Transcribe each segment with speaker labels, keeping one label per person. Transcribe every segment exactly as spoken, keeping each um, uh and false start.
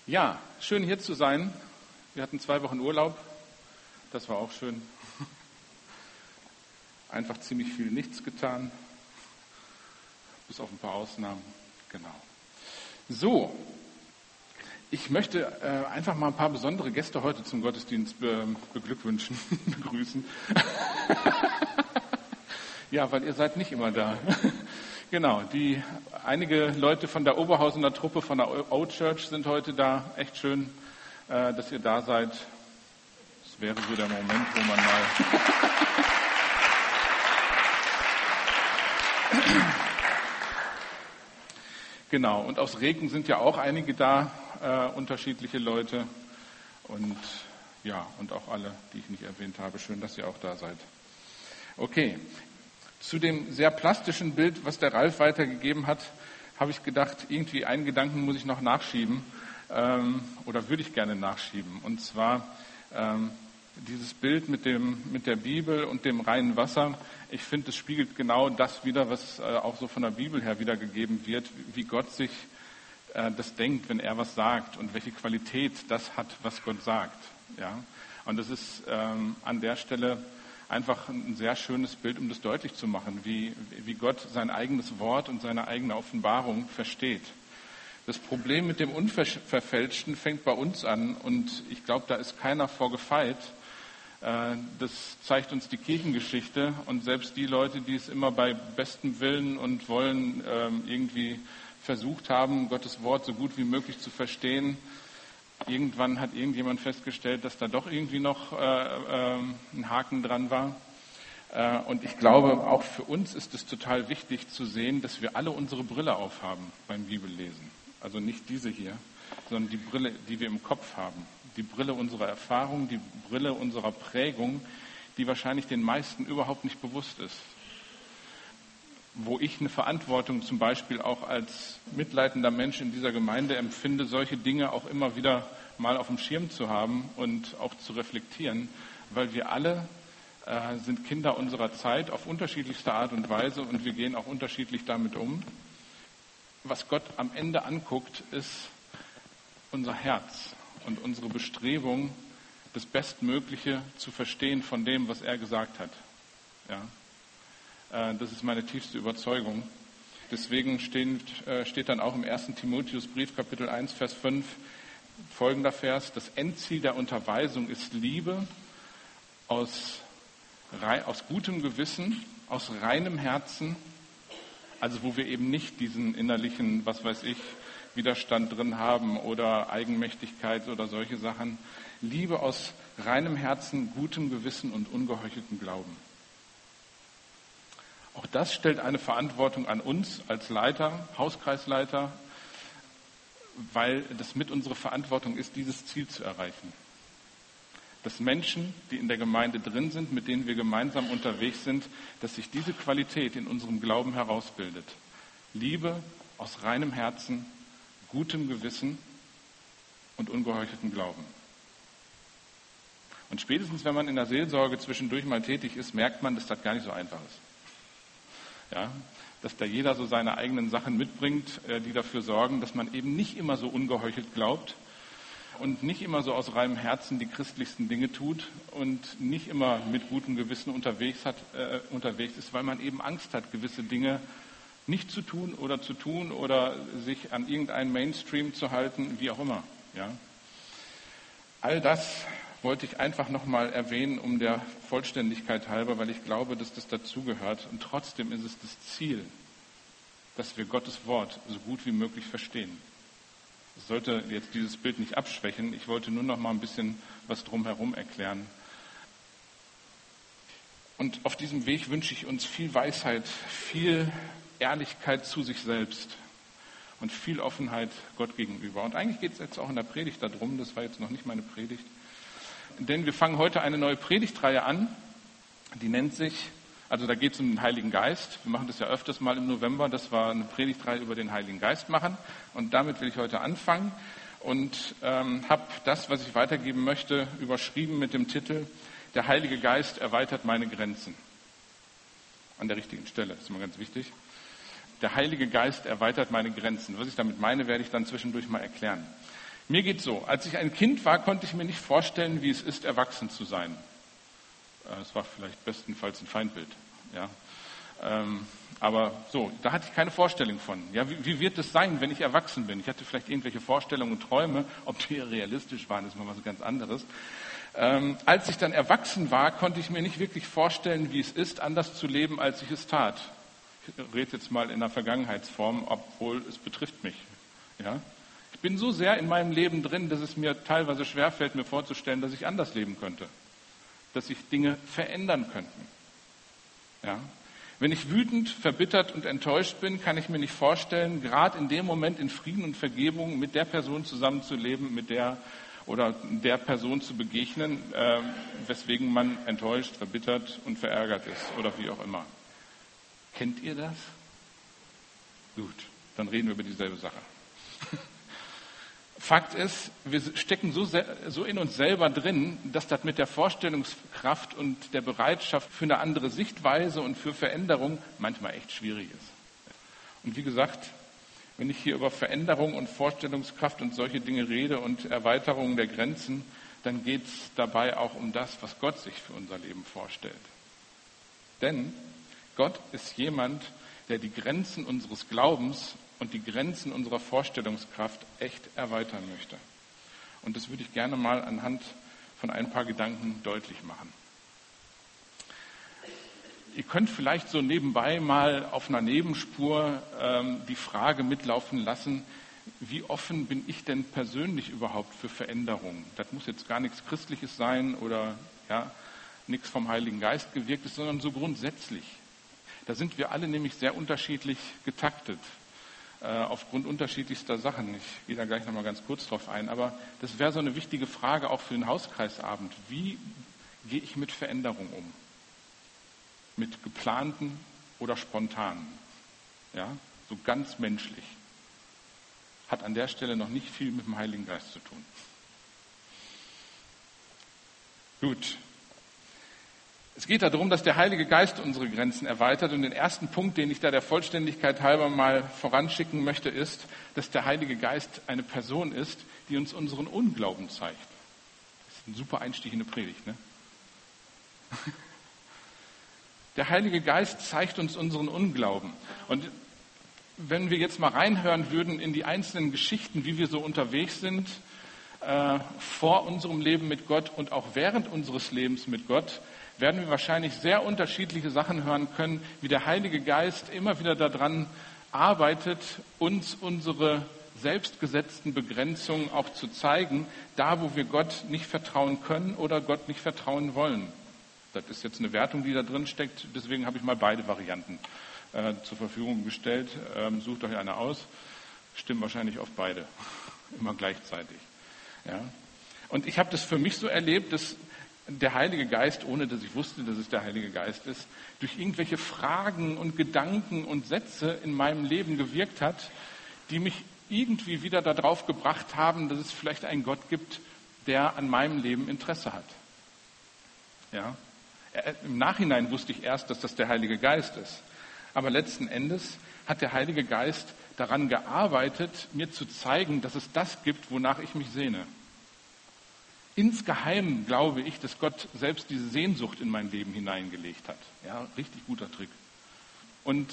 Speaker 1: Ja, schön hier zu sein. Wir hatten zwei Wochen Urlaub. Das war auch schön. Einfach ziemlich viel nichts getan. Bis auf ein paar Ausnahmen. Genau. So, ich möchte äh, einfach mal ein paar besondere Gäste heute zum Gottesdienst be- beglückwünschen, begrüßen. Ja, weil ihr seid nicht immer da. Genau, die einige Leute von der Oberhausener Truppe von der Old Church sind heute da. Echt schön, äh, dass ihr da seid. Das wäre so der Moment, wo man mal genau, und aus Regen sind ja auch einige da, äh, unterschiedliche Leute. Und ja, und auch alle, die ich nicht erwähnt habe. Schön, dass ihr auch da seid. Okay. Zu dem sehr plastischen Bild, was der Ralf weitergegeben hat, habe ich gedacht, irgendwie einen Gedanken muss ich noch nachschieben ähm, oder würde ich gerne nachschieben. Und zwar ähm, dieses Bild mit dem mit der Bibel und dem reinen Wasser. Ich finde, es spiegelt genau das wider, was äh, auch so von der Bibel her wiedergegeben wird, wie Gott sich äh, das denkt, wenn er was sagt und welche Qualität das hat, was Gott sagt. Ja? Und das ist ähm, an der Stelle einfach ein sehr schönes Bild, um das deutlich zu machen, wie, wie Gott sein eigenes Wort und seine eigene Offenbarung versteht. Das Problem mit dem Unverfälschten fängt bei uns an und ich glaube, da ist keiner vor gefeit. Das zeigt uns die Kirchengeschichte und selbst die Leute, die es immer bei bestem Willen und Wollen irgendwie versucht haben, Gottes Wort so gut wie möglich zu verstehen, irgendwann hat irgendjemand festgestellt, dass da doch irgendwie noch äh, äh, ein Haken dran war. Äh, und ich glaube, auch für uns ist es total wichtig zu sehen, dass wir alle unsere Brille aufhaben beim Bibellesen. Also nicht diese hier, sondern die Brille, die wir im Kopf haben. Die Brille unserer Erfahrung, die Brille unserer Prägung, die wahrscheinlich den meisten überhaupt nicht bewusst ist. Wo ich eine Verantwortung zum Beispiel auch als mitleidender Mensch in dieser Gemeinde empfinde, solche Dinge auch immer wieder mal auf dem Schirm zu haben und auch zu reflektieren, weil wir alle äh, sind Kinder unserer Zeit auf unterschiedlichste Art und Weise und wir gehen auch unterschiedlich damit um. Was Gott am Ende anguckt, ist unser Herz und unsere Bestrebung, das Bestmögliche zu verstehen von dem, was er gesagt hat. Ja. Das ist meine tiefste Überzeugung. Deswegen steht, steht dann auch im ersten Timotheusbrief, Kapitel eins, Vers fünf, folgender Vers: Das Endziel der Unterweisung ist Liebe aus, aus gutem Gewissen, aus reinem Herzen, also wo wir eben nicht diesen innerlichen, was weiß ich, Widerstand drin haben oder Eigenmächtigkeit oder solche Sachen. Liebe aus reinem Herzen, gutem Gewissen und ungeheucheltem Glauben. Auch das stellt eine Verantwortung an uns als Leiter, Hauskreisleiter, weil das mit unserer Verantwortung ist, dieses Ziel zu erreichen. Dass Menschen, die in der Gemeinde drin sind, mit denen wir gemeinsam unterwegs sind, dass sich diese Qualität in unserem Glauben herausbildet. Liebe aus reinem Herzen, gutem Gewissen und ungeheucheltem Glauben. Und spätestens, wenn man in der Seelsorge zwischendurch mal tätig ist, merkt man, dass das gar nicht so einfach ist. Ja, dass da jeder so seine eigenen Sachen mitbringt, die dafür sorgen, dass man eben nicht immer so ungeheuchelt glaubt und nicht immer so aus reinem Herzen die christlichsten Dinge tut und nicht immer mit gutem Gewissen unterwegs, hat, äh, unterwegs ist, weil man eben Angst hat, gewisse Dinge nicht zu tun oder zu tun oder sich an irgendeinen Mainstream zu halten, wie auch immer. Ja. All das wollte ich einfach nochmal erwähnen, um der Vollständigkeit halber, weil ich glaube, dass das dazugehört. Und trotzdem ist es das Ziel, dass wir Gottes Wort so gut wie möglich verstehen. Das sollte jetzt dieses Bild nicht abschwächen. Ich wollte nur noch mal ein bisschen was drumherum erklären. Und auf diesem Weg wünsche ich uns viel Weisheit, viel Ehrlichkeit zu sich selbst und viel Offenheit Gott gegenüber. Und eigentlich geht es jetzt auch in der Predigt darum, das war jetzt noch nicht meine Predigt, denn wir fangen heute eine neue Predigtreihe an, die nennt sich, also da geht es um den Heiligen Geist. Wir machen das ja öfters mal im November, dass wir eine Predigtreihe über den Heiligen Geist machen. Und damit will ich heute anfangen und ähm, habe das, was ich weitergeben möchte, überschrieben mit dem Titel Der Heilige Geist erweitert meine Grenzen. An der richtigen Stelle, das ist immer ganz wichtig. Der Heilige Geist erweitert meine Grenzen. Was ich damit meine, werde ich dann zwischendurch mal erklären. Ich Mir geht's so, als ich ein Kind war, konnte ich mir nicht vorstellen, wie es ist, erwachsen zu sein. Es war vielleicht bestenfalls ein Feindbild. Ja. Ähm, aber so, da hatte ich keine Vorstellung von. Ja, wie, wie wird es sein, wenn ich erwachsen bin? Ich hatte vielleicht irgendwelche Vorstellungen und Träume, ob die realistisch waren, ist mal was ganz anderes. Ähm, als ich dann erwachsen war, konnte ich mir nicht wirklich vorstellen, wie es ist, anders zu leben, als ich es tat. Ich rede jetzt mal in der Vergangenheitsform, obwohl es betrifft mich. Ja? Ich bin so sehr in meinem Leben drin, dass es mir teilweise schwerfällt, mir vorzustellen, dass ich anders leben könnte. Dass sich Dinge verändern könnten. Ja? Wenn ich wütend, verbittert und enttäuscht bin, kann ich mir nicht vorstellen, gerade in dem Moment in Frieden und Vergebung mit der Person zusammenzuleben, mit der oder der Person zu begegnen, äh, weswegen man enttäuscht, verbittert und verärgert ist oder wie auch immer. Kennt ihr das? Gut, dann reden wir über dieselbe Sache. Fakt ist, wir stecken so, so in uns selber drin, dass das mit der Vorstellungskraft und der Bereitschaft für eine andere Sichtweise und für Veränderung manchmal echt schwierig ist. Und wie gesagt, wenn ich hier über Veränderung und Vorstellungskraft und solche Dinge rede und Erweiterung der Grenzen, dann geht es dabei auch um das, was Gott sich für unser Leben vorstellt. Denn Gott ist jemand, der die Grenzen unseres Glaubens und die Grenzen unserer Vorstellungskraft echt erweitern möchte. Und das würde ich gerne mal anhand von ein paar Gedanken deutlich machen. Ihr könnt vielleicht so nebenbei mal auf einer Nebenspur ähm, die Frage mitlaufen lassen, wie offen bin ich denn persönlich überhaupt für Veränderungen? Das muss jetzt gar nichts Christliches sein oder ja, nichts vom Heiligen Geist gewirktes, sondern so grundsätzlich. Da sind wir alle nämlich sehr unterschiedlich getaktet. Aufgrund unterschiedlichster Sachen. Ich gehe da gleich nochmal ganz kurz drauf ein, aber das wäre so eine wichtige Frage auch für den Hauskreisabend. Wie gehe ich mit Veränderung um? Mit geplanten oder spontanen? Ja, so ganz menschlich. Hat an der Stelle noch nicht viel mit dem Heiligen Geist zu tun. Gut. Es geht darum, dass der Heilige Geist unsere Grenzen erweitert. Und den ersten Punkt, den ich da der Vollständigkeit halber mal voranschicken möchte, ist, dass der Heilige Geist eine Person ist, die uns unseren Unglauben zeigt. Das ist ein super Einstieg in eine Predigt, ne? Der Heilige Geist zeigt uns unseren Unglauben. Und wenn wir jetzt mal reinhören würden in die einzelnen Geschichten, wie wir so unterwegs sind, äh, vor unserem Leben mit Gott und auch während unseres Lebens mit Gott, werden wir wahrscheinlich sehr unterschiedliche Sachen hören können, wie der Heilige Geist immer wieder daran arbeitet, uns unsere selbstgesetzten Begrenzungen auch zu zeigen, da wo wir Gott nicht vertrauen können oder Gott nicht vertrauen wollen. Das ist jetzt eine Wertung, die da drin steckt, deswegen habe ich mal beide Varianten äh, zur Verfügung gestellt. Ähm, sucht euch eine aus, stimmt wahrscheinlich auf beide, immer gleichzeitig. Ja. Und ich habe das für mich so erlebt, dass der Heilige Geist, ohne dass ich wusste, dass es der Heilige Geist ist, durch irgendwelche Fragen und Gedanken und Sätze in meinem Leben gewirkt hat, die mich irgendwie wieder darauf gebracht haben, dass es vielleicht einen Gott gibt, der an meinem Leben Interesse hat. Ja? Im Nachhinein wusste ich erst, dass das der Heilige Geist ist. Aber letzten Endes hat der Heilige Geist daran gearbeitet, mir zu zeigen, dass es das gibt, wonach ich mich sehne. Insgeheim glaube ich, dass Gott selbst diese Sehnsucht in mein Leben hineingelegt hat. Ja, richtig guter Trick. Und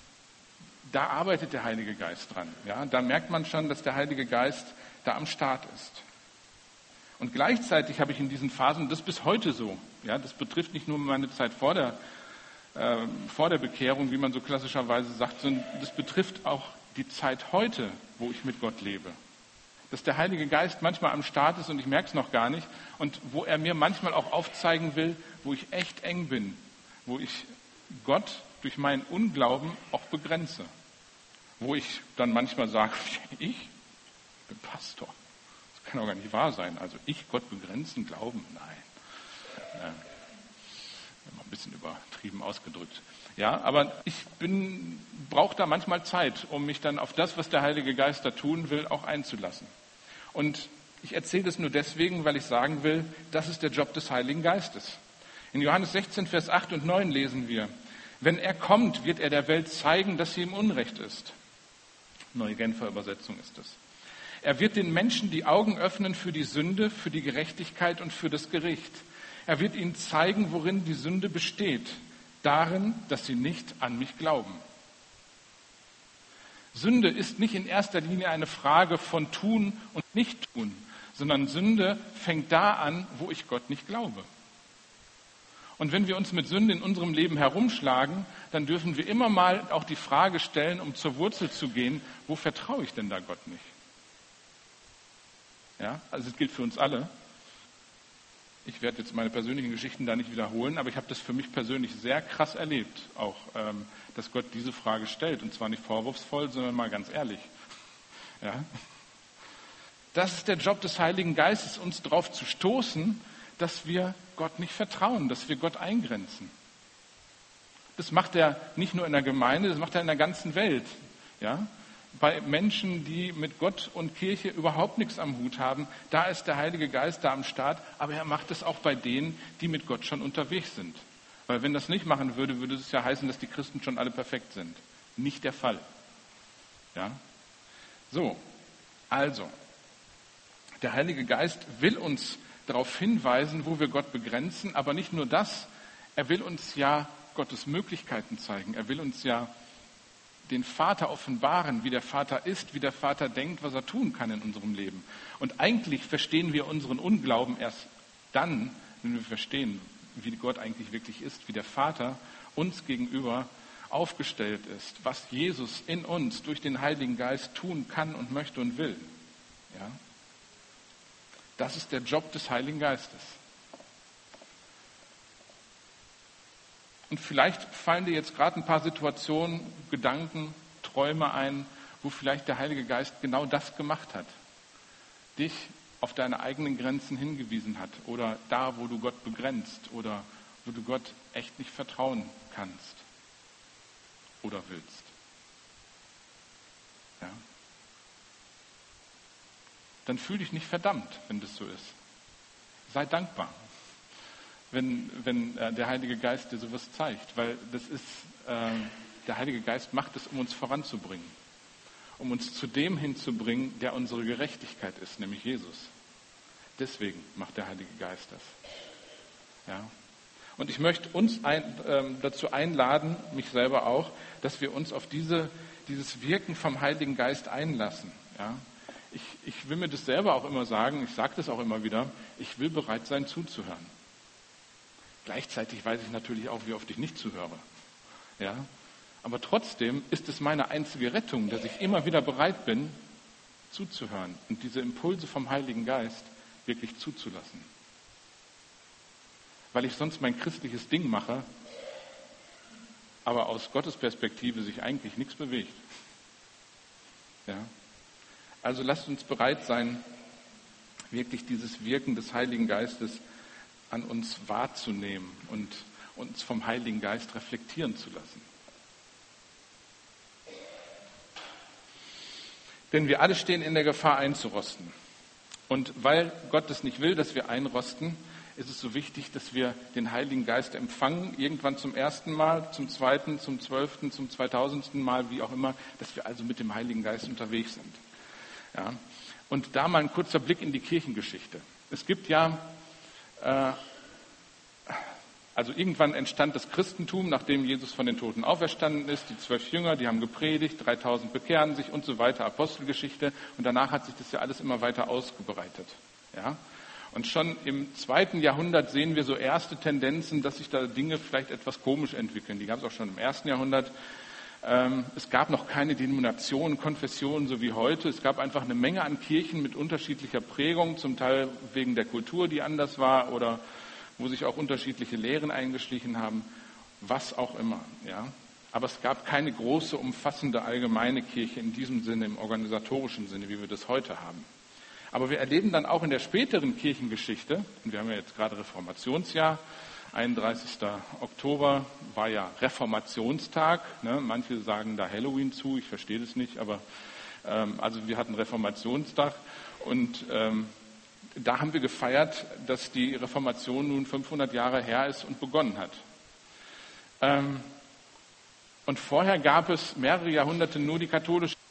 Speaker 1: da arbeitet der Heilige Geist dran. Ja, da merkt man schon, dass der Heilige Geist da am Start ist. Und gleichzeitig habe ich in diesen Phasen, das bis heute so, ja, das betrifft nicht nur meine Zeit vor der, äh, vor der Bekehrung, wie man so klassischerweise sagt, sondern das betrifft auch die Zeit heute, wo ich mit Gott lebe. Dass der Heilige Geist manchmal am Start ist und ich merke es noch gar nicht und wo er mir manchmal auch aufzeigen will, wo ich echt eng bin, wo ich Gott durch meinen Unglauben auch begrenze. Wo ich dann manchmal sage, ich bin Pastor. Das kann doch gar nicht wahr sein. Also ich Gott begrenzen, glauben? Nein. Ja, immer ein bisschen übertrieben ausgedrückt. Ja, aber ich bin, brauche da manchmal Zeit, um mich dann auf das, was der Heilige Geist da tun will, auch einzulassen. Und ich erzähle das nur deswegen, weil ich sagen will, das ist der Job des Heiligen Geistes. In Johannes sechzehn, Vers acht und neun lesen wir, wenn er kommt, wird er der Welt zeigen, dass sie im Unrecht ist. Neue Genfer Übersetzung ist es. Er wird den Menschen die Augen öffnen für die Sünde, für die Gerechtigkeit und für das Gericht. Er wird ihnen zeigen, worin die Sünde besteht. Darin, dass sie nicht an mich glauben. Sünde ist nicht in erster Linie eine Frage von Tun und Nicht-Tun, sondern Sünde fängt da an, wo ich Gott nicht glaube. Und wenn wir uns mit Sünde in unserem Leben herumschlagen, dann dürfen wir immer mal auch die Frage stellen, um zur Wurzel zu gehen, wo vertraue ich denn da Gott nicht? Ja, also es gilt für uns alle. Ich werde jetzt meine persönlichen Geschichten da nicht wiederholen, aber ich habe das für mich persönlich sehr krass erlebt, auch, ähm, dass Gott diese Frage stellt. Und zwar nicht vorwurfsvoll, sondern mal ganz ehrlich. Ja. Das ist der Job des Heiligen Geistes, uns darauf zu stoßen, dass wir Gott nicht vertrauen, dass wir Gott eingrenzen. Das macht er nicht nur in der Gemeinde, das macht er in der ganzen Welt. Ja? Bei Menschen, die mit Gott und Kirche überhaupt nichts am Hut haben, da ist der Heilige Geist da am Start, aber er macht es auch bei denen, die mit Gott schon unterwegs sind. Weil wenn das nicht machen würde, würde es ja heißen, dass die Christen schon alle perfekt sind. Nicht der Fall. Ja? So, also, der Heilige Geist will uns darauf hinweisen, wo wir Gott begrenzen, aber nicht nur das, er will uns ja Gottes Möglichkeiten zeigen. Er will uns ja den Vater offenbaren, wie der Vater ist, wie der Vater denkt, was er tun kann in unserem Leben. Und eigentlich verstehen wir unseren Unglauben erst dann, wenn wir verstehen, wie Gott eigentlich wirklich ist, wie der Vater uns gegenüber aufgestellt ist, was Jesus in uns durch den Heiligen Geist tun kann und möchte und will. Ja? Das ist der Job des Heiligen Geistes. Und vielleicht fallen dir jetzt gerade ein paar Situationen, Gedanken, Träume ein, wo vielleicht der Heilige Geist genau das gemacht hat. Dich auf deine eigenen Grenzen hingewiesen hat oder da, wo du Gott begrenzt oder wo du Gott echt nicht vertrauen kannst oder willst. Ja. Dann fühl dich nicht verdammt, wenn das so ist. Sei dankbar, wenn, wenn äh, der Heilige Geist dir sowas zeigt, weil das ist, äh, der Heilige Geist macht es, um uns voranzubringen, um uns zu dem hinzubringen, der unsere Gerechtigkeit ist, nämlich Jesus. Deswegen macht der Heilige Geist das. Ja. Und ich möchte uns ein, äh, dazu einladen, mich selber auch, dass wir uns auf diese, dieses Wirken vom Heiligen Geist einlassen. Ja. Ich, ich will mir das selber auch immer sagen, ich sage das auch immer wieder, ich will bereit sein zuzuhören. Gleichzeitig weiß ich natürlich auch, wie oft ich nicht zuhöre. Ja? Aber trotzdem ist es meine einzige Rettung, dass ich immer wieder bereit bin, zuzuhören und diese Impulse vom Heiligen Geist wirklich zuzulassen. Weil ich sonst mein christliches Ding mache, aber aus Gottes Perspektive sich eigentlich nichts bewegt. Ja? Also lasst uns bereit sein, wirklich dieses Wirken des Heiligen Geistes an uns wahrzunehmen und uns vom Heiligen Geist reflektieren zu lassen. Denn wir alle stehen in der Gefahr einzurosten. Und weil Gott es nicht will, dass wir einrosten, ist es so wichtig, dass wir den Heiligen Geist empfangen, irgendwann zum ersten Mal, zum zweiten, zum zwölften, zum zweitausendsten Mal, wie auch immer, dass wir also mit dem Heiligen Geist unterwegs sind. Ja. Und da mal ein kurzer Blick in die Kirchengeschichte. Es gibt ja, äh, also irgendwann entstand das Christentum, nachdem Jesus von den Toten auferstanden ist. Die zwölf Jünger, die haben gepredigt, dreitausend bekehren sich und so weiter, Apostelgeschichte. Und danach hat sich das ja alles immer weiter ausgebreitet. Ja. Und schon im zweiten Jahrhundert sehen wir so erste Tendenzen, dass sich da Dinge vielleicht etwas komisch entwickeln. Die gab es auch schon im ersten Jahrhundert. Es gab noch keine Denominationen, Konfessionen so wie heute. Es gab einfach eine Menge an Kirchen mit unterschiedlicher Prägung, zum Teil wegen der Kultur, die anders war oder wo sich auch unterschiedliche Lehren eingeschlichen haben, was auch immer. Ja. Aber es gab keine große, umfassende allgemeine Kirche in diesem Sinne, im organisatorischen Sinne, wie wir das heute haben. Aber wir erleben dann auch in der späteren Kirchengeschichte, und wir haben ja jetzt gerade Reformationsjahr, einunddreißigster Oktober war ja Reformationstag. Ne? Manche sagen da Halloween zu, ich verstehe das nicht, aber ähm, also wir hatten Reformationstag und ähm, da haben wir gefeiert, dass die Reformation nun fünfhundert Jahre her ist und begonnen hat. Ähm, und vorher gab es mehrere Jahrhunderte nur die katholische Kirche.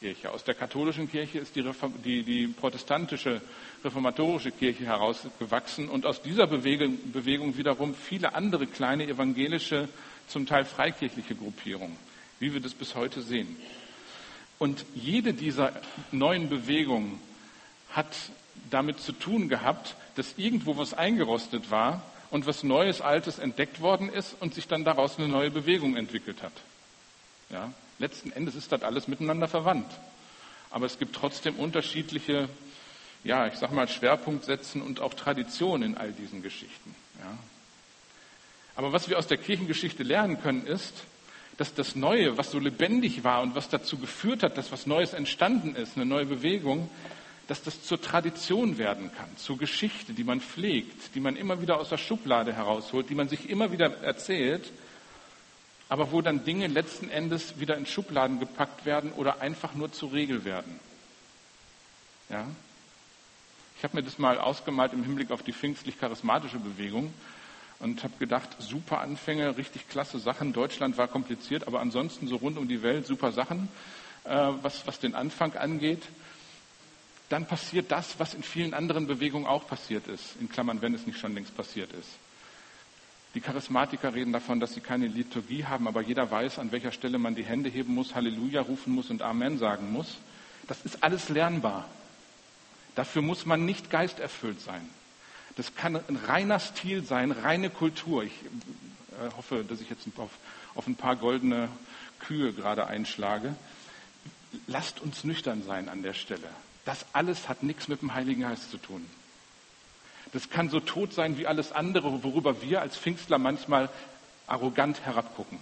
Speaker 1: Kirche. Aus der katholischen Kirche ist die, Reform, die, die protestantische, reformatorische Kirche herausgewachsen und aus dieser Bewegung, Bewegung wiederum viele andere kleine evangelische, zum Teil freikirchliche Gruppierungen, wie wir das bis heute sehen. Und jede dieser neuen Bewegungen hat damit zu tun gehabt, dass irgendwo was eingerostet war und was Neues, Altes entdeckt worden ist und sich dann daraus eine neue Bewegung entwickelt hat. Ja, letzten Endes ist das alles miteinander verwandt. Aber es gibt trotzdem unterschiedliche, ja, ich sag mal, Schwerpunktsetzen und auch Traditionen in all diesen Geschichten. Ja. Aber was wir aus der Kirchengeschichte lernen können, ist, dass das Neue, was so lebendig war und was dazu geführt hat, dass was Neues entstanden ist, eine neue Bewegung, dass das zur Tradition werden kann, zur Geschichte, die man pflegt, die man immer wieder aus der Schublade herausholt, die man sich immer wieder erzählt, aber wo dann Dinge letzten Endes wieder in Schubladen gepackt werden oder einfach nur zur Regel werden. Ja? Ich habe mir das mal ausgemalt im Hinblick auf die pfingstlich-charismatische Bewegung und habe gedacht, super Anfänge, richtig klasse Sachen. Deutschland war kompliziert, aber ansonsten so rund um die Welt super Sachen, äh, was, was den Anfang angeht. Dann passiert das, was in vielen anderen Bewegungen auch passiert ist, in Klammern, wenn es nicht schon längst passiert ist. Die Charismatiker reden davon, dass sie keine Liturgie haben, aber jeder weiß, an welcher Stelle man die Hände heben muss, Halleluja rufen muss und Amen sagen muss. Das ist alles lernbar. Dafür muss man nicht geisterfüllt sein. Das kann ein reiner Stil sein, reine Kultur. Ich äh, hoffe, dass ich jetzt auf, auf ein paar goldene Kühe gerade einschlage. Lasst uns nüchtern sein an der Stelle. Das alles hat nichts mit dem Heiligen Geist zu tun. Das kann so tot sein wie alles andere, worüber wir als Pfingstler manchmal arrogant herabgucken.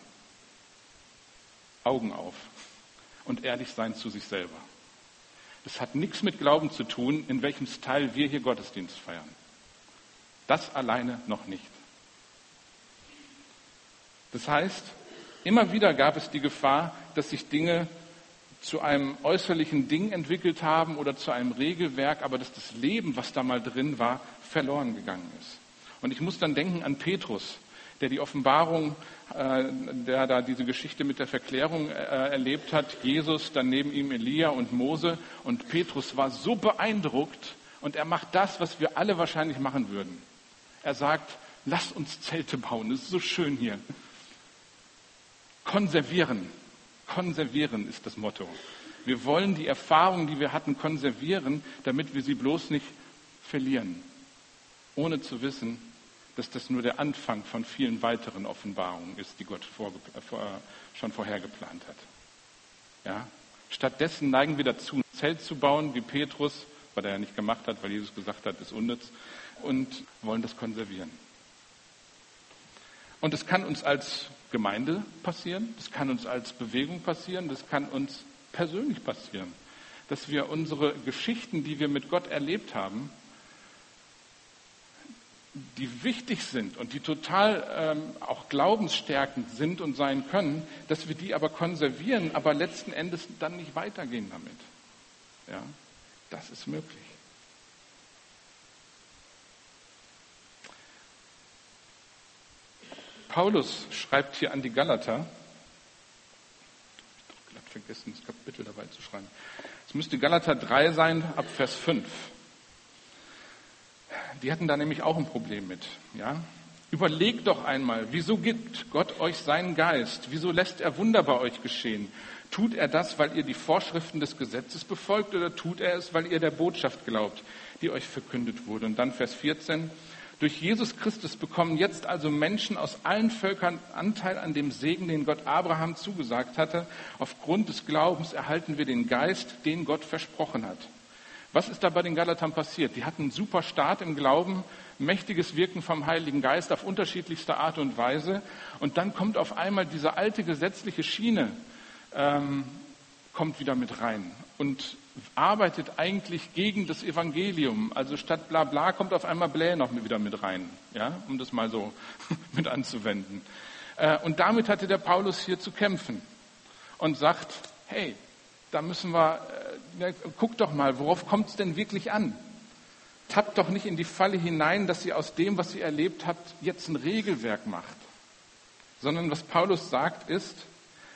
Speaker 1: Augen auf und ehrlich sein zu sich selber. Das hat nichts mit Glauben zu tun, in welchem Style wir hier Gottesdienst feiern. Das alleine noch nicht. Das heißt, immer wieder gab es die Gefahr, dass sich Dinge zu einem äußerlichen Ding entwickelt haben oder zu einem Regelwerk, aber dass das Leben, was da mal drin war, verloren gegangen ist. Und ich muss dann denken an Petrus, der die Offenbarung, äh, der da diese Geschichte mit der Verklärung äh, erlebt hat, Jesus, dann neben ihm Elia und Mose, und Petrus war so beeindruckt und er macht das, was wir alle wahrscheinlich machen würden. Er sagt, lasst uns Zelte bauen, es ist so schön hier. Konservieren. Konservieren ist das Motto. Wir wollen die Erfahrungen, die wir hatten, konservieren, damit wir sie bloß nicht verlieren. Ohne zu wissen, dass das nur der Anfang von vielen weiteren Offenbarungen ist, die Gott vor, vor, schon vorher geplant hat. Ja? Stattdessen neigen wir dazu, ein Zelt zu bauen, wie Petrus, was er ja nicht gemacht hat, weil Jesus gesagt hat, ist unnütz, und wollen das konservieren. Und es kann uns als Gemeinde passieren, das kann uns als Bewegung passieren, das kann uns persönlich passieren, dass wir unsere Geschichten, die wir mit Gott erlebt haben, die wichtig sind und die total ähm, auch glaubensstärkend sind und sein können, dass wir die aber konservieren, aber letzten Endes dann nicht weitergehen damit. Ja, das ist möglich. Paulus schreibt hier an die Galater, ich habe glatt vergessen, das Kapitel dabei zu schreiben. Es müsste Galater drei sein, ab Vers fünf. Die hatten da nämlich auch ein Problem mit. Ja? Überlegt doch einmal, wieso gibt Gott euch seinen Geist? Wieso lässt er Wunder bei euch geschehen? Tut er das, weil ihr die Vorschriften des Gesetzes befolgt, oder tut er es, weil ihr der Botschaft glaubt, die euch verkündet wurde? Und dann Vers vierzehn. Durch Jesus Christus bekommen jetzt also Menschen aus allen Völkern Anteil an dem Segen, den Gott Abraham zugesagt hatte. Aufgrund des Glaubens erhalten wir den Geist, den Gott versprochen hat. Was ist da bei den Galatern passiert? Die hatten einen super Start im Glauben, mächtiges Wirken vom Heiligen Geist auf unterschiedlichste Art und Weise. Und dann kommt auf einmal diese alte gesetzliche Schiene, ähm, kommt wieder mit rein und arbeitet eigentlich gegen das Evangelium. Also statt bla bla kommt auf einmal blä noch wieder mit rein, ja, um das mal so mit anzuwenden. Äh, und damit hatte der Paulus hier zu kämpfen und sagt, hey, da müssen wir, äh, guck doch mal, worauf kommt es denn wirklich an? Tappt doch nicht in die Falle hinein, dass ihr aus dem, was ihr erlebt habt, jetzt ein Regelwerk macht. Sondern was Paulus sagt ist,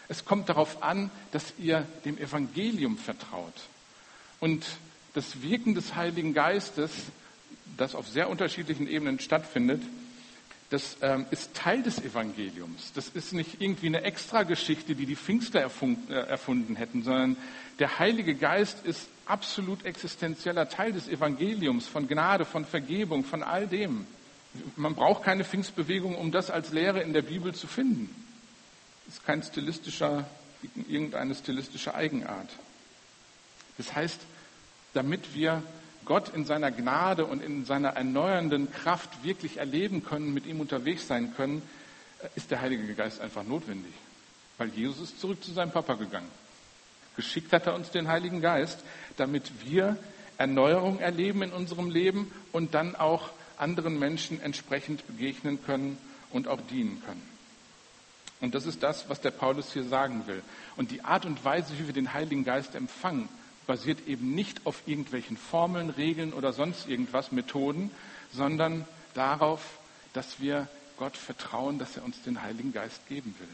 Speaker 1: Es kommt darauf an, dass ihr dem Evangelium vertraut. Und das Wirken des Heiligen Geistes, das auf sehr unterschiedlichen Ebenen stattfindet, das ähm, ist Teil des Evangeliums. Das ist nicht irgendwie eine Extrageschichte, die die Pfingstler erfunden, äh, erfunden hätten, sondern der Heilige Geist ist absolut existenzieller Teil des Evangeliums, von Gnade, von Vergebung, von all dem. Man braucht keine Pfingstbewegung, um das als Lehre in der Bibel zu finden. Das ist kein stilistischer, irgendeine stilistische Eigenart. Das heißt, damit wir Gott in seiner Gnade und in seiner erneuernden Kraft wirklich erleben können, mit ihm unterwegs sein können, ist der Heilige Geist einfach notwendig. Weil Jesus ist zurück zu seinem Papa gegangen. Geschickt hat er uns den Heiligen Geist, damit wir Erneuerung erleben in unserem Leben und dann auch anderen Menschen entsprechend begegnen können und auch dienen können. Und das ist das, was der Paulus hier sagen will. Und die Art und Weise, wie wir den Heiligen Geist empfangen, basiert eben nicht auf irgendwelchen Formeln, Regeln oder sonst irgendwas, Methoden, sondern darauf, dass wir Gott vertrauen, dass er uns den Heiligen Geist geben will.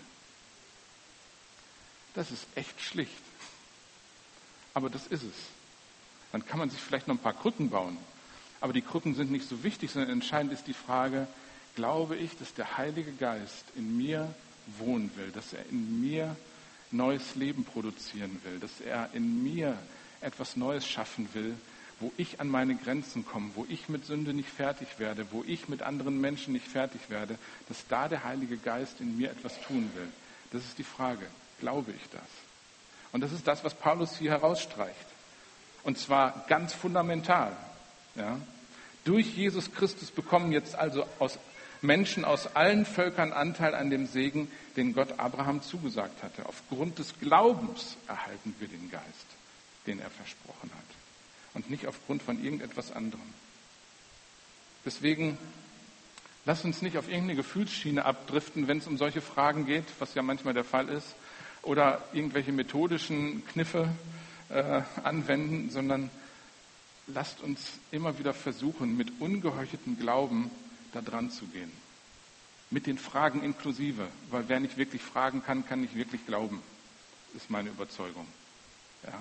Speaker 1: Das ist echt schlicht. Aber das ist es. Dann kann man sich vielleicht noch ein paar Krücken bauen. Aber die Krücken sind nicht so wichtig, sondern entscheidend ist die Frage, glaube ich, dass der Heilige Geist in mir wohnen will, dass er in mir neues Leben produzieren will, dass er in mir etwas Neues schaffen will, wo ich an meine Grenzen komme, wo ich mit Sünde nicht fertig werde, wo ich mit anderen Menschen nicht fertig werde, dass da der Heilige Geist in mir etwas tun will. Das ist die Frage, glaube ich das? Und das ist das, was Paulus hier herausstreicht. Und zwar ganz fundamental. Ja? Durch Jesus Christus bekommen jetzt also aus Menschen aus allen Völkern Anteil an dem Segen, den Gott Abraham zugesagt hatte. Aufgrund des Glaubens erhalten wir den Geist, den er versprochen hat. Und nicht aufgrund von irgendetwas anderem. Deswegen lasst uns nicht auf irgendeine Gefühlsschiene abdriften, wenn es um solche Fragen geht, was ja manchmal der Fall ist, oder irgendwelche methodischen Kniffe äh, anwenden, sondern lasst uns immer wieder versuchen, mit ungeheucheltem Glauben da dran zu gehen. Mit den Fragen inklusive, weil wer nicht wirklich fragen kann, kann nicht wirklich glauben, ist meine Überzeugung. Ja?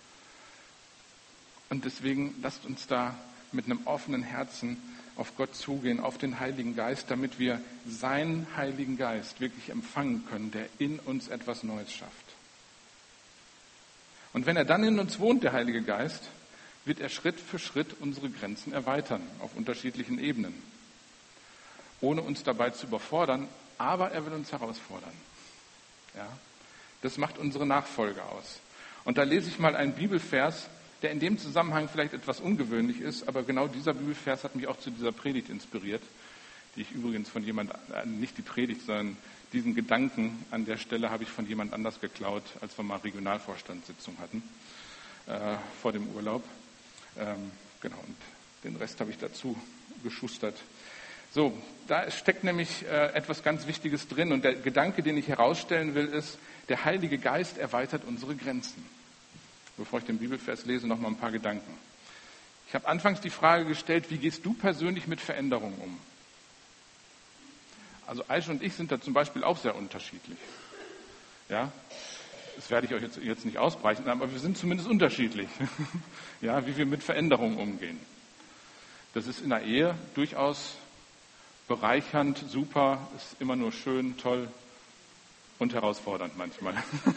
Speaker 1: Und deswegen lasst uns da mit einem offenen Herzen auf Gott zugehen, auf den Heiligen Geist, damit wir seinen Heiligen Geist wirklich empfangen können, der in uns etwas Neues schafft. Und wenn er dann in uns wohnt, der Heilige Geist, wird er Schritt für Schritt unsere Grenzen erweitern, auf unterschiedlichen Ebenen. Ohne uns dabei zu überfordern, aber er will uns herausfordern. Ja? Das macht unsere Nachfolge aus. Und da lese ich mal einen Bibelvers, der in dem Zusammenhang vielleicht etwas ungewöhnlich ist, aber genau dieser Bibelvers hat mich auch zu dieser Predigt inspiriert, die ich übrigens von jemand, nicht die Predigt, sondern diesen Gedanken an der Stelle habe ich von jemand anders geklaut, als wir mal Regionalvorstandssitzung hatten, äh, vor dem Urlaub. Ähm, genau, und den Rest habe ich dazu geschustert. So, da steckt nämlich äh, etwas ganz Wichtiges drin und der Gedanke, den ich herausstellen will, ist, der Heilige Geist erweitert unsere Grenzen. Bevor ich den Bibelvers lese, noch mal ein paar Gedanken. Ich habe anfangs die Frage gestellt, wie gehst du persönlich mit Veränderungen um? Also Aische und ich sind da zum Beispiel auch sehr unterschiedlich. Ja, das werde ich euch jetzt, jetzt nicht ausbreiten, aber wir sind zumindest unterschiedlich, ja, wie wir mit Veränderungen umgehen. Das ist in der Ehe durchaus bereichernd, super, ist immer nur schön, toll und herausfordernd manchmal.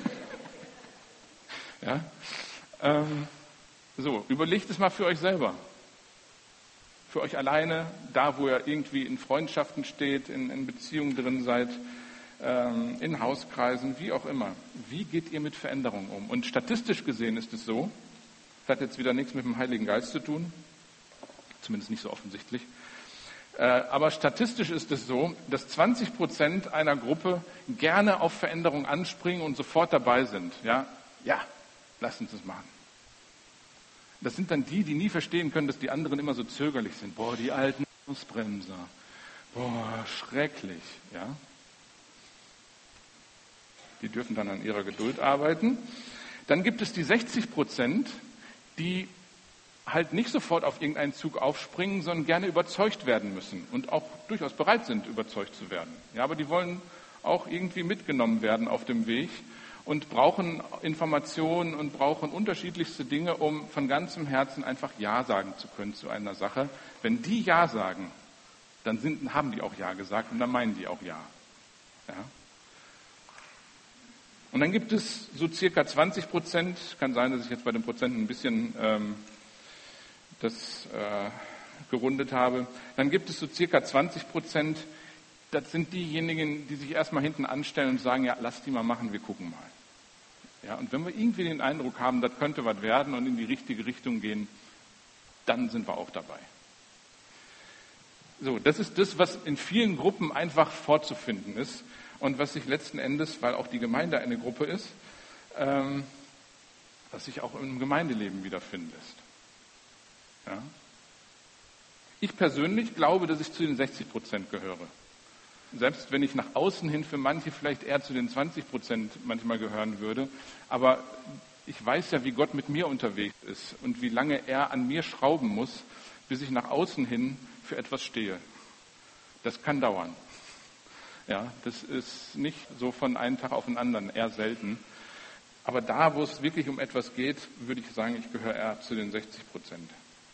Speaker 1: Ja? Ähm, so, überlegt es mal für euch selber. Für euch alleine, da wo ihr irgendwie in Freundschaften steht, in, in Beziehungen drin seid, ähm, in Hauskreisen, wie auch immer. Wie geht ihr mit Veränderungen um? Und statistisch gesehen ist es so, das hat jetzt wieder nichts mit dem Heiligen Geist zu tun, zumindest nicht so offensichtlich, äh, aber statistisch ist es so, dass zwanzig Prozent einer Gruppe gerne auf Veränderungen anspringen und sofort dabei sind. Ja, ja. Lasst uns das machen. Das sind dann die, die nie verstehen können, dass die anderen immer so zögerlich sind. Boah, die alten Ausbremser. Boah, schrecklich. Ja? Die dürfen dann an ihrer Geduld arbeiten. Dann gibt es die sechzig Prozent, die halt nicht sofort auf irgendeinen Zug aufspringen, sondern gerne überzeugt werden müssen und auch durchaus bereit sind, überzeugt zu werden. Ja, aber die wollen auch irgendwie mitgenommen werden auf dem Weg. und brauchen Informationen und brauchen unterschiedlichste Dinge, um von ganzem Herzen einfach Ja sagen zu können zu einer Sache. Wenn die Ja sagen, dann sind, haben die auch Ja gesagt und dann meinen die auch Ja. Ja. Und dann gibt es so circa zwanzig Prozent, kann sein, dass ich jetzt bei den Prozenten ein bisschen ähm, das äh, gerundet habe, dann gibt es so circa zwanzig Prozent, das sind diejenigen, die sich erstmal hinten anstellen und sagen, ja, lass die mal machen, wir gucken mal. Ja, und wenn wir irgendwie den Eindruck haben, das könnte was werden und in die richtige Richtung gehen, dann sind wir auch dabei. So, das ist das, was in vielen Gruppen einfach vorzufinden ist und was sich letzten Endes, weil auch die Gemeinde eine Gruppe ist, ähm, was sich auch im Gemeindeleben wiederfinden lässt. Ja. Ich persönlich glaube, dass ich zu den sechzig Prozent gehöre. Selbst wenn ich nach außen hin für manche vielleicht eher zu den zwanzig Prozent manchmal gehören würde. Aber ich weiß ja, wie Gott mit mir unterwegs ist und wie lange er an mir schrauben muss, bis ich nach außen hin für etwas stehe. Das kann dauern. Ja, das ist nicht so von einem Tag auf den anderen, eher selten. Aber da, wo es wirklich um etwas geht, würde ich sagen, ich gehöre eher zu den sechzig Prozent.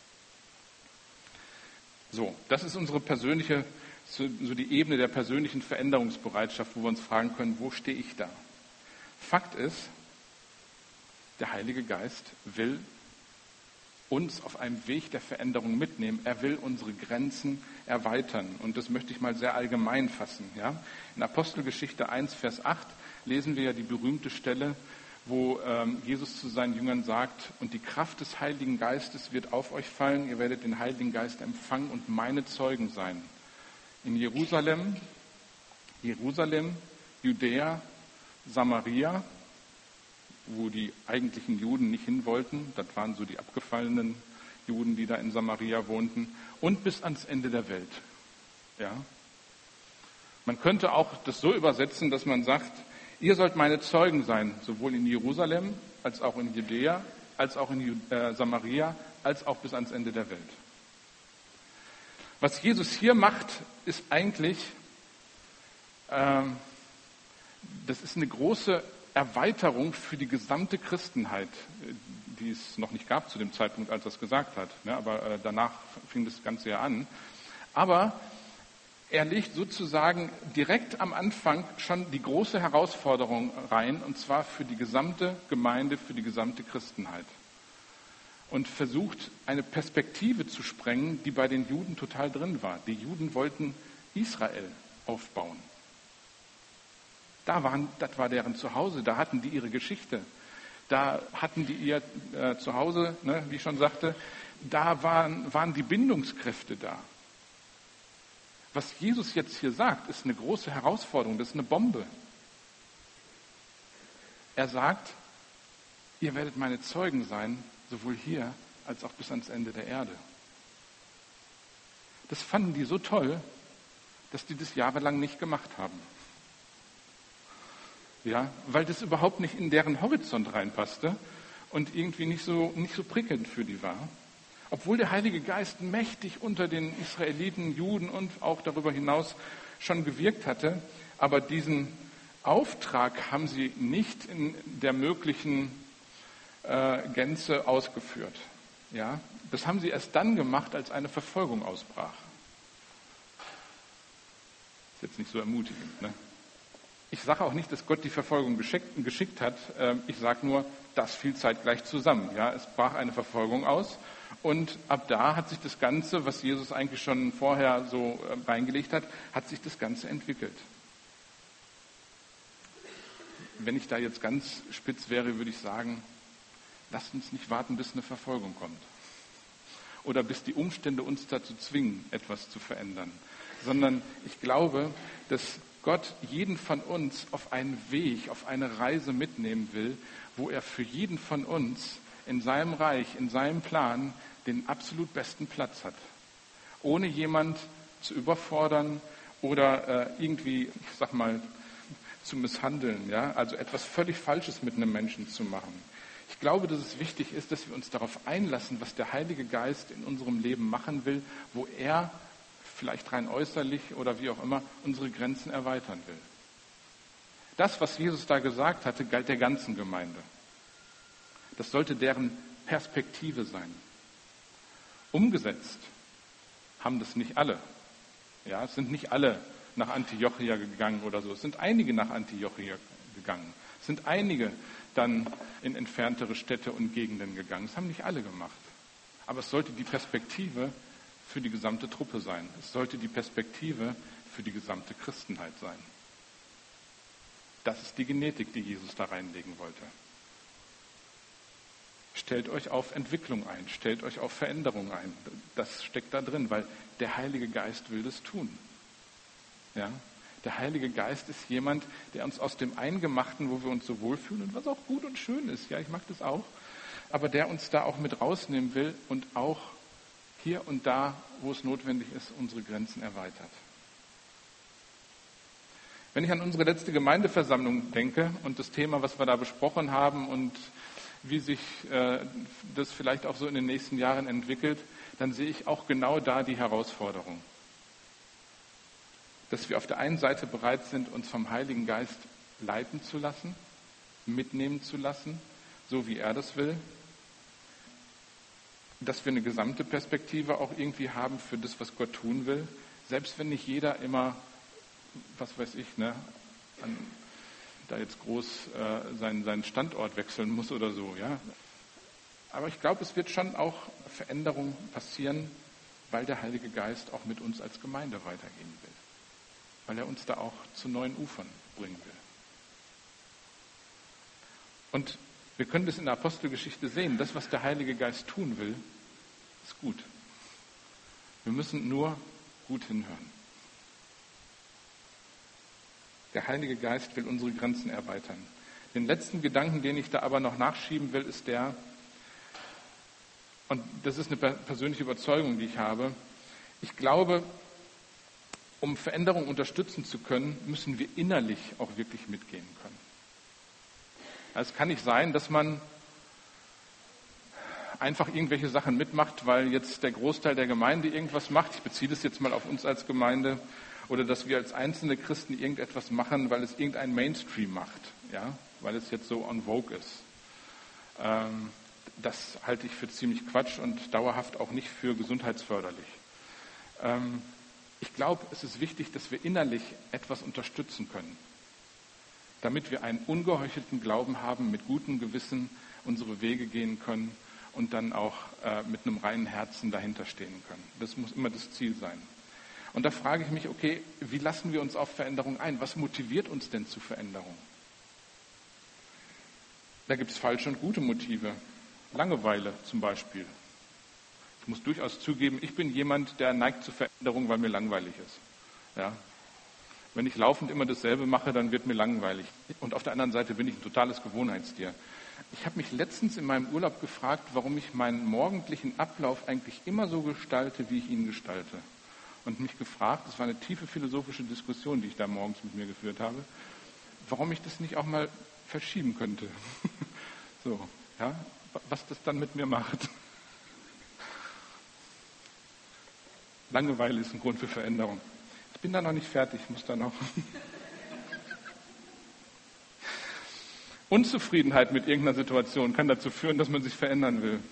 Speaker 1: So, das ist unsere persönliche, so die Ebene der persönlichen Veränderungsbereitschaft, wo wir uns fragen können, wo stehe ich da? Fakt ist, der Heilige Geist will uns auf einem Weg der Veränderung mitnehmen. Er will unsere Grenzen erweitern. Und das möchte ich mal sehr allgemein fassen. Ja? In Apostelgeschichte eins, Vers acht lesen wir ja die berühmte Stelle, wo ähm, Jesus zu seinen Jüngern sagt, und die Kraft des Heiligen Geistes wird auf euch fallen, ihr werdet den Heiligen Geist empfangen und meine Zeugen sein. In Jerusalem, Jerusalem, Judäa, Samaria, wo die eigentlichen Juden nicht hin wollten, das waren so die abgefallenen Juden, die da in Samaria wohnten, und bis ans Ende der Welt. Ja. Man könnte auch das so übersetzen, dass man sagt, ihr sollt meine Zeugen sein, sowohl in Jerusalem, als auch in Judäa, als auch in äh, Samaria, als auch bis ans Ende der Welt. Was Jesus hier macht, ist eigentlich, ähm, das ist eine große Erweiterung für die gesamte Christenheit, die es noch nicht gab zu dem Zeitpunkt, als er es gesagt hat. Ja, aber äh, danach fing das Ganze ja an. Aber er legt sozusagen direkt am Anfang schon die große Herausforderung rein, und zwar für die gesamte Gemeinde, für die gesamte Christenheit. Und versucht, eine Perspektive zu sprengen, die bei den Juden total drin war. Die Juden wollten Israel aufbauen. Da waren, das war deren Zuhause, da hatten die ihre Geschichte. Da hatten die ihr äh, Zuhause, ne, wie ich schon sagte, da waren, waren die Bindungskräfte da. Was Jesus jetzt hier sagt, ist eine große Herausforderung, das ist eine Bombe. Er sagt, ihr werdet meine Zeugen sein, sowohl hier als auch bis ans Ende der Erde. Das fanden die so toll, dass die das jahrelang nicht gemacht haben. Ja, weil das überhaupt nicht in deren Horizont reinpasste und irgendwie nicht so, nicht so prickelnd für die war. Obwohl der Heilige Geist mächtig unter den Israeliten, Juden und auch darüber hinaus schon gewirkt hatte, aber diesen Auftrag haben sie nicht in der möglichen äh, Gänze ausgeführt. Ja, das haben sie erst dann gemacht, als eine Verfolgung ausbrach. Ist jetzt nicht so ermutigend, ne? Ich sage auch nicht, dass Gott die Verfolgung geschickt, geschickt hat. Ich sage nur, das fiel zeitgleich zusammen. Ja, es brach eine Verfolgung aus. Und ab da hat sich das Ganze, was Jesus eigentlich schon vorher so reingelegt hat, hat sich das Ganze entwickelt. Wenn ich da jetzt ganz spitz wäre, würde ich sagen, lasst uns nicht warten, bis eine Verfolgung kommt. Oder bis die Umstände uns dazu zwingen, etwas zu verändern. Sondern ich glaube, dass Gott jeden von uns auf einen Weg, auf eine Reise mitnehmen will, wo er für jeden von uns in seinem Reich, in seinem Plan den absolut besten Platz hat. Ohne jemand zu überfordern oder äh, irgendwie, ich sag mal, zu misshandeln, ja, also etwas völlig Falsches mit einem Menschen zu machen. Ich glaube, dass es wichtig ist, dass wir uns darauf einlassen, was der Heilige Geist in unserem Leben machen will, wo er vielleicht rein äußerlich oder wie auch immer unsere Grenzen erweitern will. Das, was Jesus da gesagt hatte, galt der ganzen Gemeinde. Das sollte deren Perspektive sein. Umgesetzt haben das nicht alle. Ja, es sind nicht alle nach Antiochia gegangen oder so. Es sind einige nach Antiochia gegangen. Es sind einige dann in entferntere Städte und Gegenden gegangen. Das haben nicht alle gemacht. Aber es sollte die Perspektive für die gesamte Truppe sein. Es sollte die Perspektive für die gesamte Christenheit sein. Das ist die Genetik, die Jesus da reinlegen wollte. Stellt euch auf Entwicklung ein, stellt euch auf Veränderung ein. Das steckt da drin, weil der Heilige Geist will das tun. Ja? Der Heilige Geist ist jemand, der uns aus dem Eingemachten, wo wir uns so wohlfühlen und was auch gut und schön ist, ja, ich mag das auch, aber der uns da auch mit rausnehmen will und auch hier und da, wo es notwendig ist, unsere Grenzen erweitert. Wenn ich an unsere letzte Gemeindeversammlung denke und das Thema, was wir da besprochen haben und wie sich äh, das vielleicht auch so in den nächsten Jahren entwickelt, dann sehe ich auch genau da die Herausforderung. Dass wir auf der einen Seite bereit sind, uns vom Heiligen Geist leiten zu lassen, mitnehmen zu lassen, so wie er das will. Dass wir eine gesamte Perspektive auch irgendwie haben für das, was Gott tun will. Selbst wenn nicht jeder immer, was weiß ich, ne, an, da jetzt groß äh, seinen, seinen Standort wechseln muss oder so. Ja. Aber ich glaube, es wird schon auch Veränderung passieren, weil der Heilige Geist auch mit uns als Gemeinde weitergehen will. Weil er uns da auch zu neuen Ufern bringen will. Und wir können das in der Apostelgeschichte sehen. Das, was der Heilige Geist tun will, ist gut. Wir müssen nur gut hinhören. Der Heilige Geist will unsere Grenzen erweitern. Den letzten Gedanken, den ich da aber noch nachschieben will, ist der, und das ist eine persönliche Überzeugung, die ich habe, ich glaube, um Veränderung unterstützen zu können, müssen wir innerlich auch wirklich mitgehen können. Also es kann nicht sein, dass man einfach irgendwelche Sachen mitmacht, weil jetzt der Großteil der Gemeinde irgendwas macht. Ich beziehe das jetzt mal auf uns als Gemeinde. Oder dass wir als einzelne Christen irgendetwas machen, weil es irgendein Mainstream macht. Ja? Weil es jetzt so on vogue ist. Ähm, das halte ich für ziemlich Quatsch und dauerhaft auch nicht für gesundheitsförderlich. Ähm, ich glaube, es ist wichtig, dass wir innerlich etwas unterstützen können. Damit wir einen ungeheuchelten Glauben haben, mit gutem Gewissen unsere Wege gehen können und dann auch äh, mit einem reinen Herzen dahinter stehen können. Das muss immer das Ziel sein. Und da frage ich mich, okay, wie lassen wir uns auf Veränderung ein? Was motiviert uns denn zu Veränderung? Da gibt es falsche und gute Motive. Langeweile zum Beispiel. Ich muss durchaus zugeben, ich bin jemand, der neigt zu Veränderung, weil mir langweilig ist. Ja? Wenn ich laufend immer dasselbe mache, dann wird mir langweilig. Und auf der anderen Seite bin ich ein totales Gewohnheitstier. Ich habe mich letztens in meinem Urlaub gefragt, warum ich meinen morgendlichen Ablauf eigentlich immer so gestalte, wie ich ihn gestalte. Und mich gefragt, das war eine tiefe philosophische Diskussion, die ich da morgens mit mir geführt habe, warum ich das nicht auch mal verschieben könnte. So, ja, was das dann mit mir macht. Langeweile ist ein Grund für Veränderung. Ich bin da noch nicht fertig, ich muss da noch. Unzufriedenheit mit irgendeiner Situation kann dazu führen, dass man sich verändern will.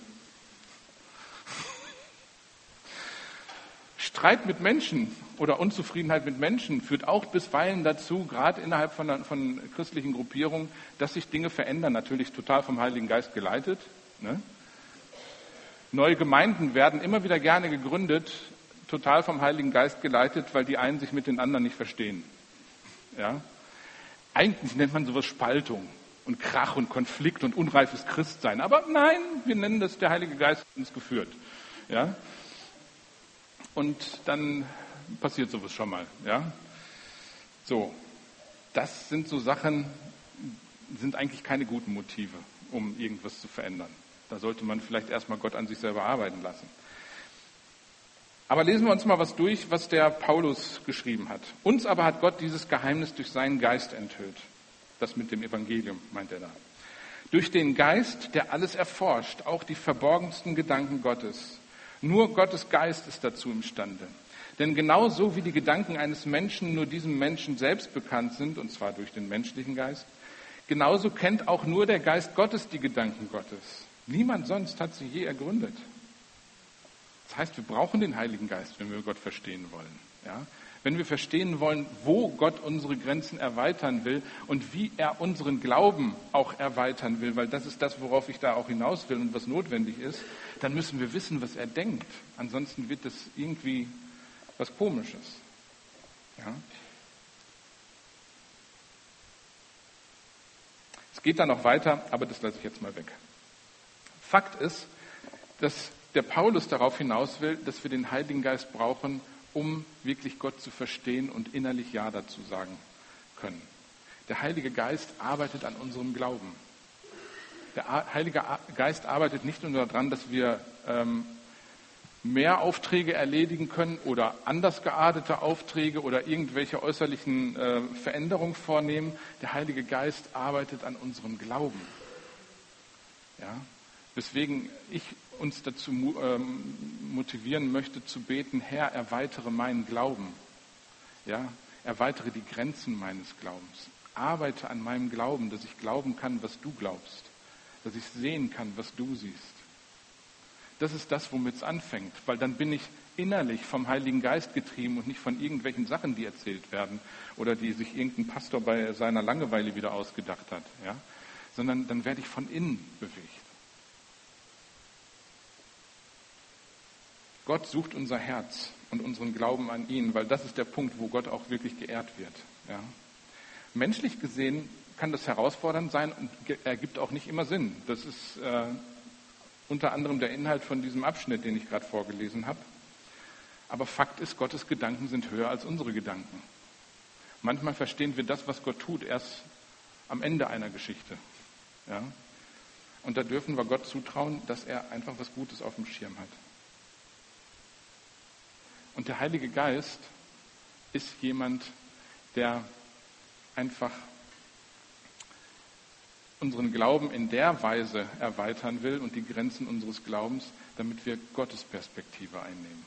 Speaker 1: Streit mit Menschen oder Unzufriedenheit mit Menschen führt auch bisweilen dazu, gerade innerhalb von, von christlichen Gruppierungen, dass sich Dinge verändern, natürlich total vom Heiligen Geist geleitet. Ne? Neue Gemeinden werden immer wieder gerne gegründet, total vom Heiligen Geist geleitet, weil die einen sich mit den anderen nicht verstehen. Ja? Eigentlich nennt man sowas Spaltung und Krach und Konflikt und unreifes Christsein. Aber nein, wir nennen das, der Heilige Geist hat uns geführt. Ja? Und dann passiert sowas schon mal. Ja? So, das sind so Sachen, sind eigentlich keine guten Motive, um irgendwas zu verändern. Da sollte man vielleicht erstmal Gott an sich selber arbeiten lassen. Aber lesen wir uns mal was durch, was der Paulus geschrieben hat. Uns aber hat Gott dieses Geheimnis durch seinen Geist enthüllt. Das mit dem Evangelium meint er da. Durch den Geist, der alles erforscht, auch die verborgensten Gedanken Gottes. Nur Gottes Geist ist dazu imstande. Denn genauso wie die Gedanken eines Menschen nur diesem Menschen selbst bekannt sind, und zwar durch den menschlichen Geist, genauso kennt auch nur der Geist Gottes die Gedanken Gottes. Niemand sonst hat sie je ergründet. Das heißt, wir brauchen den Heiligen Geist, wenn wir Gott verstehen wollen. Ja? Wenn wir verstehen wollen, wo Gott unsere Grenzen erweitern will und wie er unseren Glauben auch erweitern will, weil das ist das, worauf ich da auch hinaus will und was notwendig ist, dann müssen wir wissen, was er denkt. Ansonsten wird das irgendwie was Komisches. Ja? Es geht dann noch weiter, aber das lasse ich jetzt mal weg. Fakt ist, dass der Paulus darauf hinaus will, dass wir den Heiligen Geist brauchen, um wirklich Gott zu verstehen und innerlich Ja dazu sagen können. Der Heilige Geist arbeitet an unserem Glauben. Der Heilige Geist arbeitet nicht nur daran, dass wir ähm, mehr Aufträge erledigen können oder anders geartete Aufträge oder irgendwelche äußerlichen äh, Veränderungen vornehmen. Der Heilige Geist arbeitet an unserem Glauben. Ja? Weswegen ich uns dazu ähm, motivieren möchte zu beten, Herr, erweitere meinen Glauben. Ja? Erweitere die Grenzen meines Glaubens. Arbeite an meinem Glauben, dass ich glauben kann, was du glaubst. Dass ich sehen kann, was du siehst. Das ist das, womit es anfängt, weil dann bin ich innerlich vom Heiligen Geist getrieben und nicht von irgendwelchen Sachen, die erzählt werden oder die sich irgendein Pastor bei seiner Langeweile wieder ausgedacht hat, ja? Sondern dann werde ich von innen bewegt. Gott sucht unser Herz und unseren Glauben an ihn, weil das ist der Punkt, wo Gott auch wirklich geehrt wird. Ja? Menschlich gesehen kann das herausfordernd sein und ergibt auch nicht immer Sinn. Das ist äh, unter anderem der Inhalt von diesem Abschnitt, den ich gerade vorgelesen habe. Aber Fakt ist, Gottes Gedanken sind höher als unsere Gedanken. Manchmal verstehen wir das, was Gott tut, erst am Ende einer Geschichte. Ja? Und da dürfen wir Gott zutrauen, dass er einfach was Gutes auf dem Schirm hat. Und der Heilige Geist ist jemand, der einfach unseren Glauben in der Weise erweitern will und die Grenzen unseres Glaubens, damit wir Gottes Perspektive einnehmen.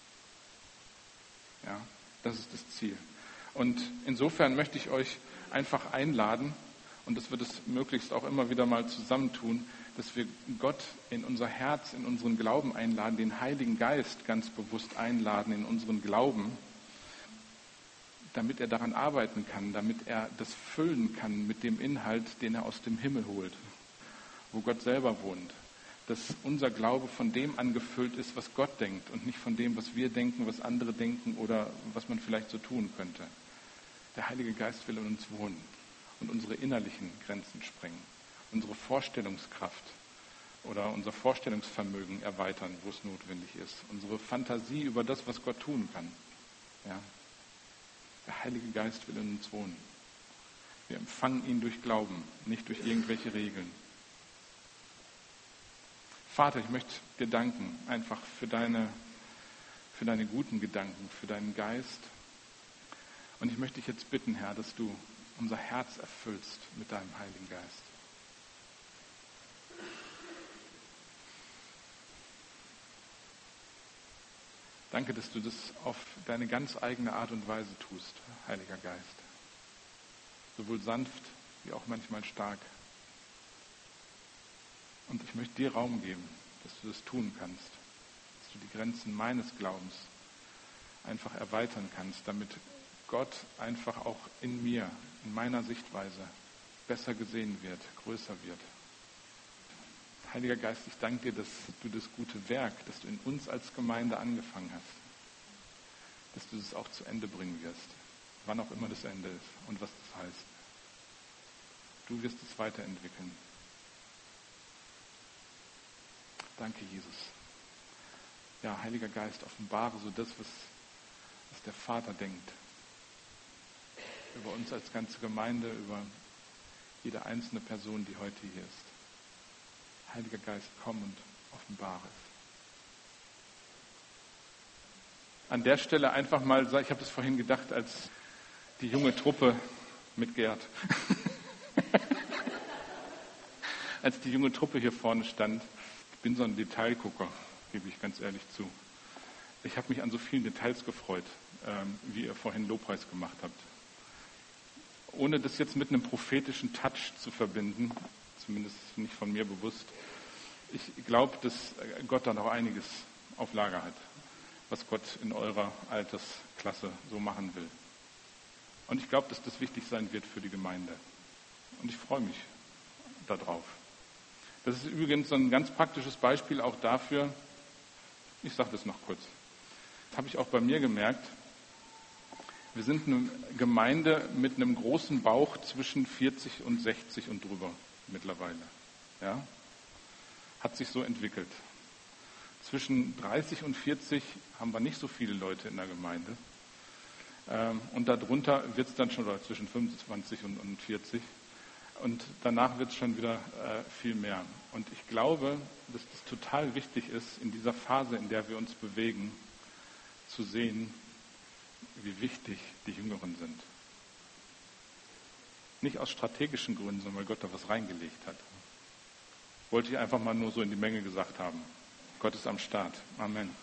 Speaker 1: Ja, das ist das Ziel. Und insofern möchte ich euch einfach einladen, und dass wir das möglichst auch immer wieder mal zusammentun, dass wir Gott in unser Herz, in unseren Glauben einladen, den Heiligen Geist ganz bewusst einladen in unseren Glauben, damit er daran arbeiten kann, damit er das füllen kann mit dem Inhalt, den er aus dem Himmel holt, wo Gott selber wohnt. Dass unser Glaube von dem angefüllt ist, was Gott denkt und nicht von dem, was wir denken, was andere denken oder was man vielleicht so tun könnte. Der Heilige Geist will in uns wohnen und unsere innerlichen Grenzen sprengen, unsere Vorstellungskraft oder unser Vorstellungsvermögen erweitern, wo es notwendig ist, unsere Fantasie über das, was Gott tun kann. Ja. Der Heilige Geist will in uns wohnen. Wir empfangen ihn durch Glauben, nicht durch irgendwelche Regeln. Vater, ich möchte dir danken, einfach für deine, für deine guten Gedanken, für deinen Geist. Und ich möchte dich jetzt bitten, Herr, dass du unser Herz erfüllst mit deinem Heiligen Geist. Danke, dass du das auf deine ganz eigene Art und Weise tust, Heiliger Geist. Sowohl sanft wie auch manchmal stark. Und ich möchte dir Raum geben, dass du das tun kannst, dass du die Grenzen meines Glaubens einfach erweitern kannst, damit Gott einfach auch in mir, in meiner Sichtweise besser gesehen wird, größer wird. Heiliger Geist, ich danke dir, dass du das gute Werk, das du in uns als Gemeinde angefangen hast, dass du das auch zu Ende bringen wirst, wann auch immer das Ende ist und was das heißt. Du wirst es weiterentwickeln. Danke, Jesus. Ja, Heiliger Geist, offenbare so das, was, was der Vater denkt. Über uns als ganze Gemeinde, über jede einzelne Person, die heute hier ist. Heiliger Geist, komm und offenbare es. An der Stelle einfach mal, ich habe das vorhin gedacht, als die junge Truppe mit Gerd, als die junge Truppe hier vorne stand, ich bin so ein Detailgucker, gebe ich ganz ehrlich zu. ich habe mich an so vielen Details gefreut, ähm, wie ihr vorhin Lobpreis gemacht habt. Ohne das jetzt mit einem prophetischen Touch zu verbinden, zumindest nicht von mir bewusst, ich glaube, dass Gott da noch einiges auf Lager hat, was Gott in eurer Altersklasse so machen will. Und ich glaube, dass das wichtig sein wird für die Gemeinde. Und ich freue mich darauf. Das ist übrigens so ein ganz praktisches Beispiel auch dafür, ich sage das noch kurz, das habe ich auch bei mir gemerkt, wir sind eine Gemeinde mit einem großen Bauch zwischen vierzig und sechzig und drüber mittlerweile. Ja? Hat sich so entwickelt. Zwischen dreißig und vierzig haben wir nicht so viele Leute in der Gemeinde. Und darunter wird es dann schon, oder zwischen fünfundzwanzig und vierzig. Und danach wird es schon wieder viel mehr. Und ich glaube, dass das total wichtig ist, in dieser Phase, in der wir uns bewegen, zu sehen, wie wichtig die Jüngeren sind. Nicht aus strategischen Gründen, sondern weil Gott da was reingelegt hat. Wollte ich einfach mal nur so in die Menge gesagt haben. Gott ist am Start. Amen.